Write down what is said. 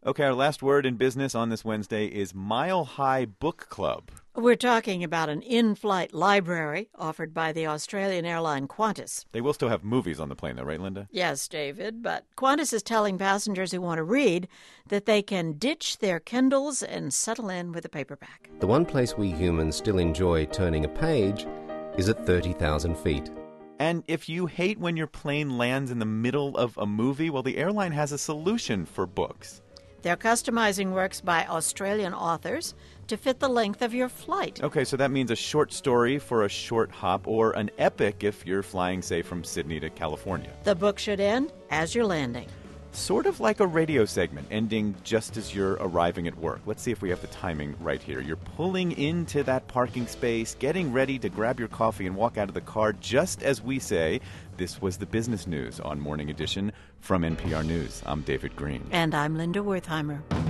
Okay, our last word in business on this Wednesday is Mile High Book Club. We're talking about an in-flight library offered by the Australian airline Qantas. They will still have movies on the plane, though, right, Linda? Yes, David, but Qantas is telling passengers who want to read that they can ditch their Kindles and settle in with a paperback. The one place we humans still enjoy turning a page is at 30,000 feet. And if you hate when your plane lands in the middle of a movie, well, the airline has a solution for books. They're customizing works by Australian authors to fit the length of your flight. Okay, so that means a short story for a short hop, or an epic if you're flying, say, from Sydney to California. The book should end as you're landing. Sort of like a radio segment, ending just as you're arriving at work. Let's see if we have the timing right here. You're pulling into that parking space, getting ready to grab your coffee and walk out of the car just as we say. This was the business news on Morning Edition from NPR News. I'm David Green. And I'm Linda Wertheimer.